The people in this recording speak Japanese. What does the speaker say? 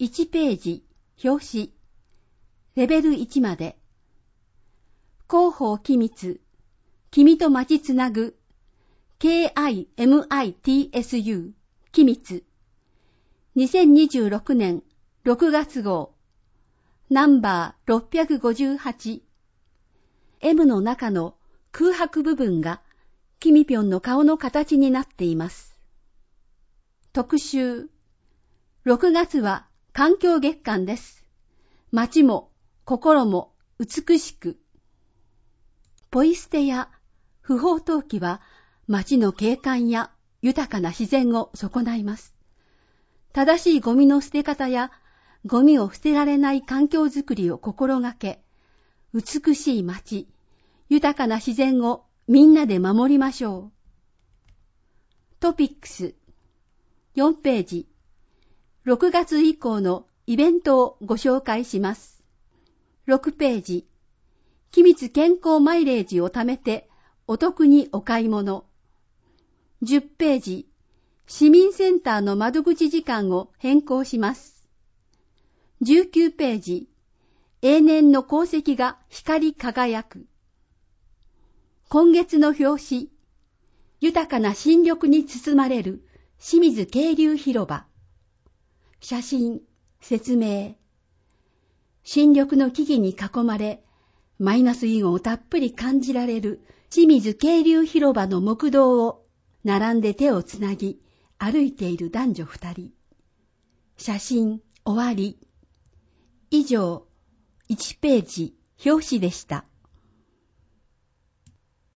1ページ、表紙。レベル1まで。広報機密。君と待ちつなぐ。KIMITSU。機密。2026年6月号。ナンバー658。M の中の空白部分がキミピョンの顔の形になっています。特集。6月は環境月間です。街も心も美しく。ポイ捨てや不法投棄は街の景観や豊かな自然を損ないます。正しいゴミの捨て方やゴミを捨てられない環境づくりを心がけ、美しい街、豊かな自然をみんなで守りましょう。トピックス。4ページ。6月以降のイベントをご紹介します。6ページ。機密健康マイレージを貯めてお得にお買い物。10ページ。市民センターの窓口時間を変更します。19ページ。永年の功績が光り輝く。今月の表紙。豊かな新緑に包まれる清水渓流広場。写真、説明。新緑の木々に囲まれ、マイナスイオンをたっぷり感じられる清水渓流広場の木道を並んで手をつなぎ歩いている男女2人。写真終わり。以上、1ページ表紙でした。